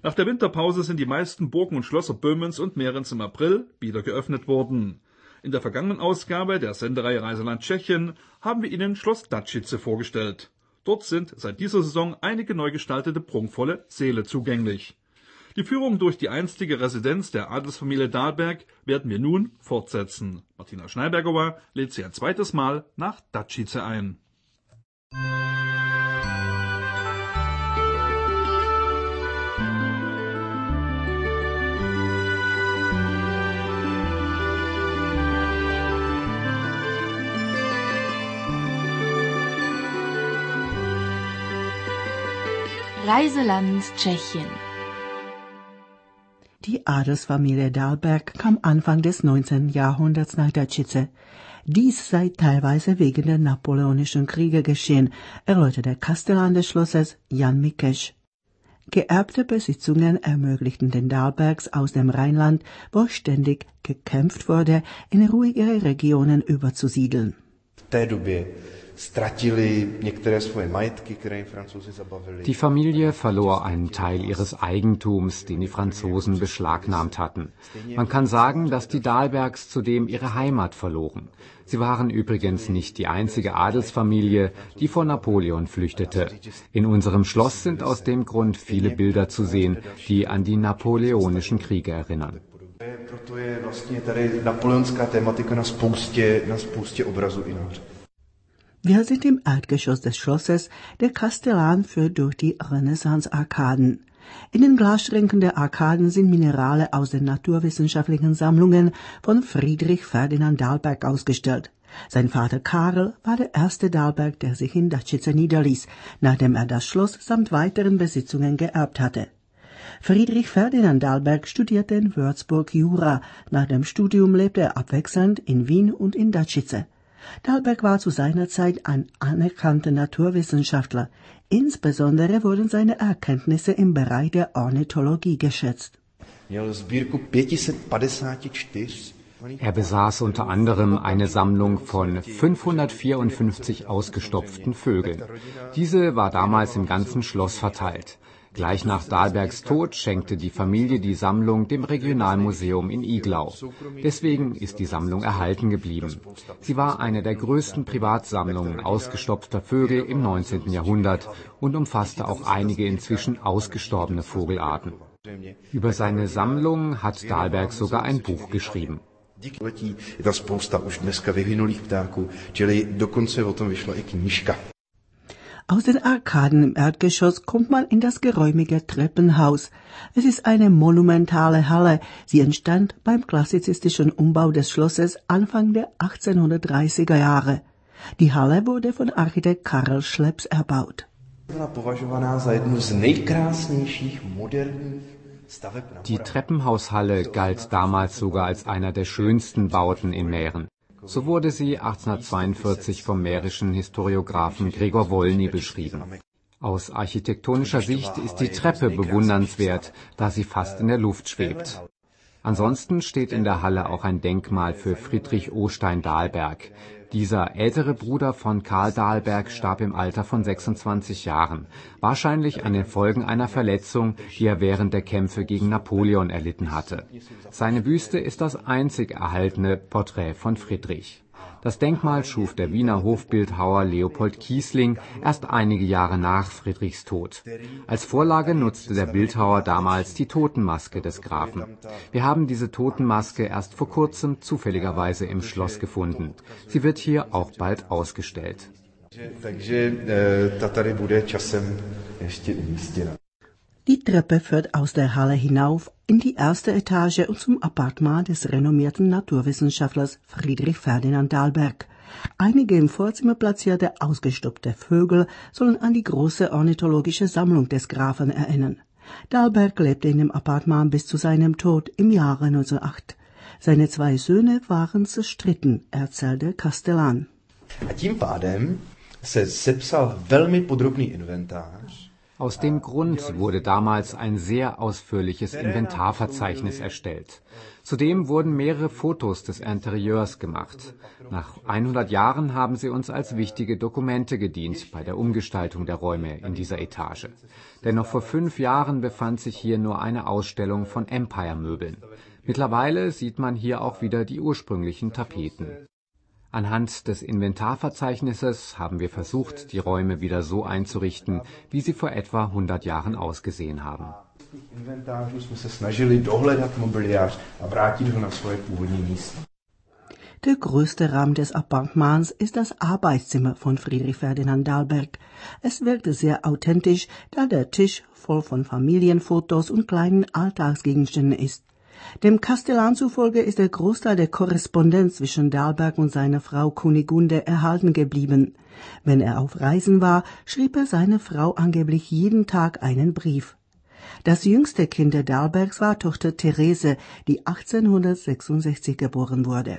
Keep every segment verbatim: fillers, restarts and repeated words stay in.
Nach der Winterpause sind die meisten Burgen und Schlösser Böhmens und Mährens im April wieder geöffnet worden. In der vergangenen Ausgabe der Sendereihe Reiseland Tschechien haben wir Ihnen Schloss Dačice vorgestellt. Dort sind seit dieser Saison einige neu gestaltete prunkvolle Säle zugänglich. Die Führung durch die einstige Residenz der Adelsfamilie Dahlberg werden wir nun fortsetzen. Martina Schneiberger lädt Sie ein zweites Mal nach Dačice ein. Reiseland Tschechien. Die Adelsfamilie Dahlberg kam Anfang des neunzehnten Jahrhunderts nach Dačice. Dies sei teilweise wegen der napoleonischen Kriege geschehen, erläutert der Kastellan des Schlosses Jan Mikeš. Geerbte Besitzungen ermöglichten den Dahlbergs aus dem Rheinland, wo ständig gekämpft wurde, in ruhigere Regionen überzusiedeln. Die Familie verlor einen Teil ihres Eigentums, den die Franzosen beschlagnahmt hatten. Man kann sagen, dass die Dahlbergs zudem ihre Heimat verloren. Sie waren übrigens nicht die einzige Adelsfamilie, die vor Napoleon flüchtete. In unserem Schloss sind aus dem Grund viele Bilder zu sehen, die an die napoleonischen Kriege erinnern. Wir sind im Erdgeschoss des Schlosses. Der Kastellan führt durch die Renaissance-Arkaden. In den Glasschränken der Arkaden sind Minerale aus den naturwissenschaftlichen Sammlungen von Friedrich Ferdinand Dahlberg ausgestellt. Sein Vater Karl war der erste Dahlberg, der sich in Dačice niederließ, nachdem er das Schloss samt weiteren Besitzungen geerbt hatte. Friedrich Ferdinand Dahlberg studierte in Würzburg Jura. Nach dem Studium lebte er abwechselnd in Wien und in Dačice. Dahlberg war zu seiner Zeit ein anerkannter Naturwissenschaftler. Insbesondere wurden seine Erkenntnisse im Bereich der Ornithologie geschätzt. Er besaß unter anderem eine Sammlung von fünfhundertvierundfünfzig ausgestopften Vögeln. Diese war damals im ganzen Schloss verteilt. Gleich nach Dahlbergs Tod schenkte die Familie die Sammlung dem Regionalmuseum in Iglau. Deswegen ist die Sammlung erhalten geblieben. Sie war eine der größten Privatsammlungen ausgestopfter Vögel im neunzehnten Jahrhundert und umfasste auch einige inzwischen ausgestorbene Vogelarten. Über seine Sammlung hat Dahlberg sogar ein Buch geschrieben. Aus den Arkaden im Erdgeschoss kommt man in das geräumige Treppenhaus. Es ist eine monumentale Halle. Sie entstand beim klassizistischen Umbau des Schlosses Anfang der achtzehnhundertdreißiger Jahre. Die Halle wurde von Architekt Karl Schleps erbaut. Die Treppenhaushalle galt damals sogar als einer der schönsten Bauten in Mähren. So wurde sie achtzehnhundertzweiundvierzig vom mährischen Historiographen Gregor Wolny beschrieben. Aus architektonischer Sicht ist die Treppe bewundernswert, da sie fast in der Luft schwebt. Ansonsten steht in der Halle auch ein Denkmal für Friedrich Ostein Dahlberg. Dieser ältere Bruder von Karl Dahlberg starb im Alter von sechsundzwanzig Jahren, wahrscheinlich an den Folgen einer Verletzung, die er während der Kämpfe gegen Napoleon erlitten hatte. Seine Büste ist das einzig erhaltene Porträt von Friedrich. Das Denkmal schuf der Wiener Hofbildhauer Leopold Kiesling erst einige Jahre nach Friedrichs Tod. Als Vorlage nutzte der Bildhauer damals die Totenmaske des Grafen. Wir haben diese Totenmaske erst vor kurzem zufälligerweise im Schloss gefunden. Sie wird hier auch bald ausgestellt. Die Treppe führt aus der Halle hinauf in die erste Etage und zum Appartement des renommierten Naturwissenschaftlers Friedrich Ferdinand Dahlberg. Einige im Vorzimmer platzierte ausgestopfte Vögel sollen an die große ornithologische Sammlung des Grafen erinnern. Dahlberg lebte in dem Appartement bis zu seinem Tod im Jahre neunzehnhundertacht. Seine zwei Söhne waren zerstritten, erzählt der Kastellan. A tím pádem se sepsal velmi podrobný inventář. Aus dem Grund wurde damals ein sehr ausführliches Inventarverzeichnis erstellt. Zudem wurden mehrere Fotos des Interieurs gemacht. Nach hundert Jahren haben sie uns als wichtige Dokumente gedient bei der Umgestaltung der Räume in dieser Etage. Denn noch vor fünf Jahren befand sich hier nur eine Ausstellung von Empire-Möbeln. Mittlerweile sieht man hier auch wieder die ursprünglichen Tapeten. Anhand des Inventarverzeichnisses haben wir versucht, die Räume wieder so einzurichten, wie sie vor etwa hundert Jahren ausgesehen haben. Der größte Raum des Appartements ist das Arbeitszimmer von Friedrich Ferdinand Dahlberg. Es wirkt sehr authentisch, da der Tisch voll von Familienfotos und kleinen Alltagsgegenständen ist. Dem Kastellan zufolge ist der Großteil der Korrespondenz zwischen Dahlberg und seiner Frau Kunigunde erhalten geblieben. Wenn er auf Reisen war, schrieb er seiner Frau angeblich jeden Tag einen Brief. Das jüngste Kind der Dahlbergs war Tochter Therese, die achtzehnhundertsechsundsechzig geboren wurde.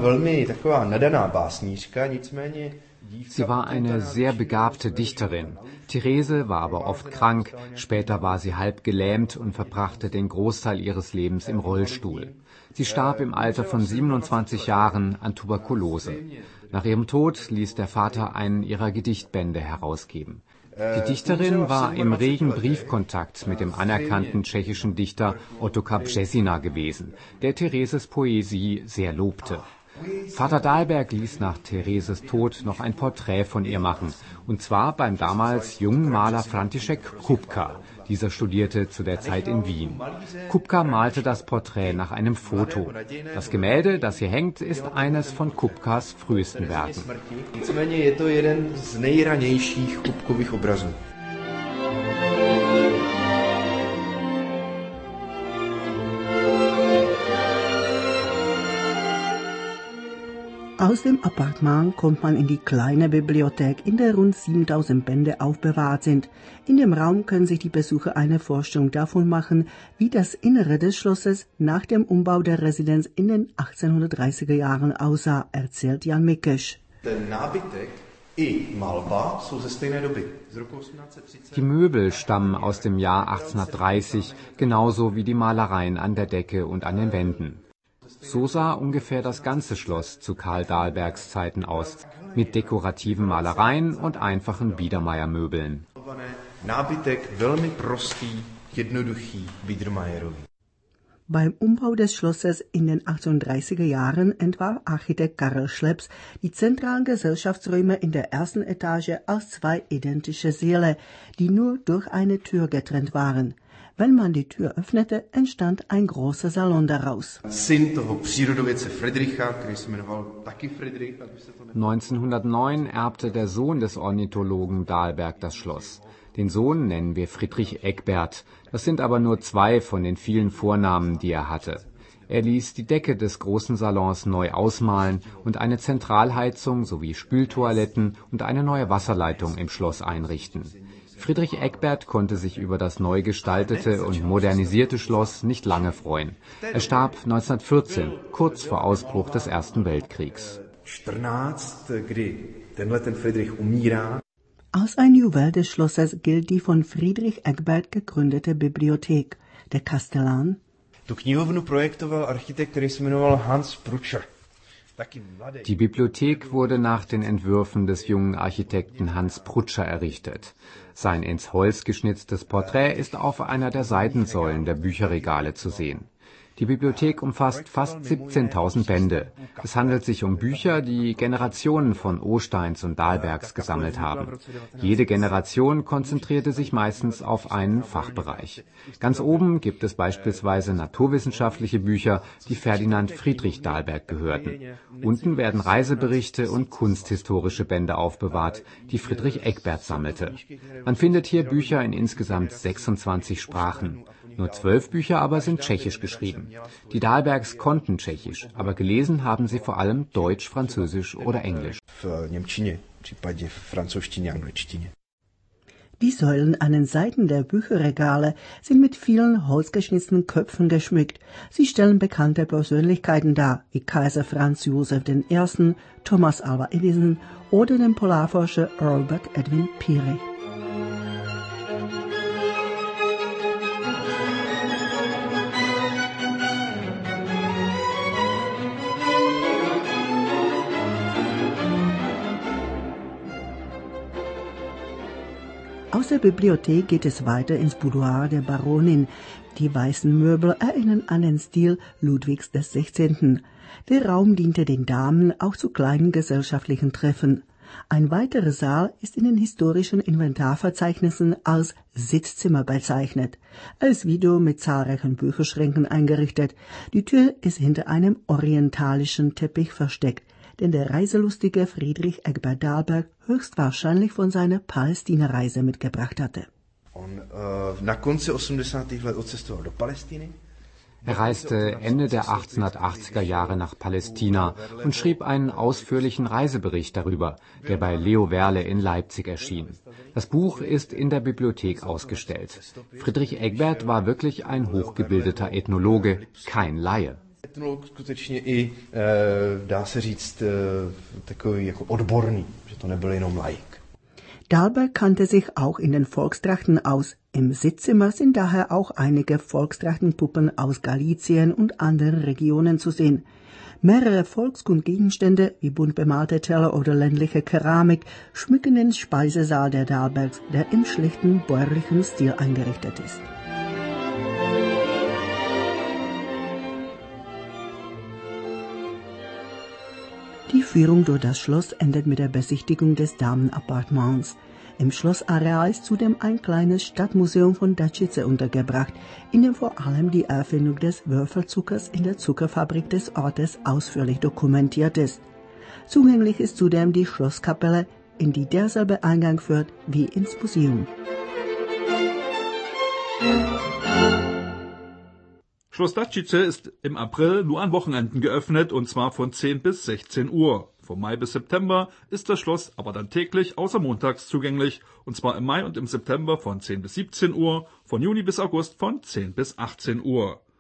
Sie war eine sehr begabte Dichterin. Therese war aber oft krank, später war sie halb gelähmt und verbrachte den Großteil ihres Lebens im Rollstuhl. Sie starb im Alter von siebenundzwanzig Jahren an Tuberkulose. Nach ihrem Tod ließ der Vater einen ihrer Gedichtbände herausgeben. Die Dichterin war im regen Briefkontakt mit dem anerkannten tschechischen Dichter Ottokar Březina gewesen, der Thereses Poesie sehr lobte. Vater Dahlberg ließ nach Thereses Tod noch ein Porträt von ihr machen, und zwar beim damals jungen Maler František Kupka. Dieser studierte zu der Zeit in Wien. Kupka malte das Porträt nach einem Foto. Das Gemälde, das hier hängt, ist eines von Kupkas frühesten Werken. Aus dem Appartement kommt man in die kleine Bibliothek, in der rund siebentausend Bände aufbewahrt sind. In dem Raum können sich die Besucher eine Vorstellung davon machen, wie das Innere des Schlosses nach dem Umbau der Residenz in den achtzehnhundertdreißiger Jahren aussah, erzählt Jan Mikeš. Die Möbel stammen aus dem Jahr achtzehnhundertdreißig, genauso wie die Malereien an der Decke und an den Wänden. So sah ungefähr das ganze Schloss zu Karl Dahlbergs Zeiten aus, mit dekorativen Malereien und einfachen Biedermeiermöbeln. Beim Umbau des Schlosses in den achtzehnhundertdreißiger Jahren entwarf Architekt Karel Schleps die zentralen Gesellschaftsräume in der ersten Etage als zwei identische Säle, die nur durch eine Tür getrennt waren. Wenn man die Tür öffnete, entstand ein großer Salon daraus. neunzehnhundertneun erbte der Sohn des Ornithologen Dahlberg das Schloss. Den Sohn nennen wir Friedrich Egbert. Das sind aber nur zwei von den vielen Vornamen, die er hatte. Er ließ die Decke des großen Salons neu ausmalen und eine Zentralheizung sowie Spültoiletten und eine neue Wasserleitung im Schloss einrichten. Friedrich Egbert konnte sich über das neu gestaltete und modernisierte Schloss nicht lange freuen. Er starb neunzehnhundertvierzehn, kurz vor Ausbruch des Ersten Weltkriegs. Als ein Juwel des Schlosses gilt die von Friedrich Egbert gegründete Bibliothek. Der Kastellan: Tu knihovnu projektoval architekt, který se jmenoval Hans Prutscher. Die Bibliothek wurde nach den Entwürfen des jungen Architekten Hans Prutscher errichtet. Sein ins Holz geschnitztes Porträt ist auf einer der Seitensäulen der Bücherregale zu sehen. Die Bibliothek umfasst fast siebzehntausend Bände. Es handelt sich um Bücher, die Generationen von Osteins und Dahlbergs gesammelt haben. Jede Generation konzentrierte sich meistens auf einen Fachbereich. Ganz oben gibt es beispielsweise naturwissenschaftliche Bücher, die Ferdinand Friedrich Dahlberg gehörten. Unten werden Reiseberichte und kunsthistorische Bände aufbewahrt, die Friedrich Egbert sammelte. Man findet hier Bücher in insgesamt sechsundzwanzig Sprachen. Nur zwölf Bücher aber sind tschechisch geschrieben. Die Dahlbergs konnten Tschechisch, aber gelesen haben sie vor allem Deutsch, Französisch oder Englisch. Die Säulen an den Seiten der Bücherregale sind mit vielen holzgeschnitzten Köpfen geschmückt. Sie stellen bekannte Persönlichkeiten dar, wie Kaiser Franz Josef der Erste., Thomas Alva Edison oder den Polarforscher Robert Edwin Peary. der Bibliothek geht es weiter ins Boudoir der Baronin. Die weißen Möbel erinnern an den Stil Ludwigs des Sechzehnten. Der Raum diente den Damen auch zu kleinen gesellschaftlichen Treffen. Ein weiterer Saal ist in den historischen Inventarverzeichnissen als Sitzzimmer bezeichnet. Er ist wieder mit zahlreichen Bücherschränken eingerichtet. Die Tür ist hinter einem orientalischen Teppich versteckt, den der reiselustige Friedrich Egbert Dahlberg höchstwahrscheinlich von seiner Palästina-Reise mitgebracht hatte. On uh, na konci osmdesátých let odcestoval do Palestiny. Er reiste Ende der achtzehnhundertachtziger Jahre nach Palästina und schrieb einen ausführlichen Reisebericht darüber, der bei Leo Werle in Leipzig erschien. Das Buch ist in der Bibliothek ausgestellt. Friedrich Egbert war wirklich ein hochgebildeter Ethnologe, kein Laie. Etnolog skutečně i, dá se říct, takový jako odborný, že to nebyl jenom laik. Dahlberg kannte sich auch in den Volkstrachten aus. Im Sitzzimmer sind daher auch einige Volkstrachtenpuppen aus Galizien und anderen Regionen zu sehen. Mehrere Volkskundgegenstände wie bunt bemalte Teller oder ländliche Keramik schmücken den Speisesaal der Dahlbergs, der im schlichten bäuerlichen Stil eingerichtet ist. Die Führung durch das Schloss endet mit der Besichtigung des Damenappartements. Im Schlossareal ist zudem ein kleines Stadtmuseum von Dačice untergebracht, in dem vor allem die Erfindung des Würfelzuckers in der Zuckerfabrik des Ortes ausführlich dokumentiert ist. Zugänglich ist zudem die Schlosskapelle, in die derselbe Eingang führt wie ins Museum. Schloss Dačice ist im April nur an Wochenenden geöffnet, und zwar von zehn bis sechzehn Uhr. Vom Mai bis September ist das Schloss aber dann täglich außer montags zugänglich, und zwar im Mai und im September von zehn bis siebzehn Uhr, von Juni bis August von zehn bis achtzehn Uhr.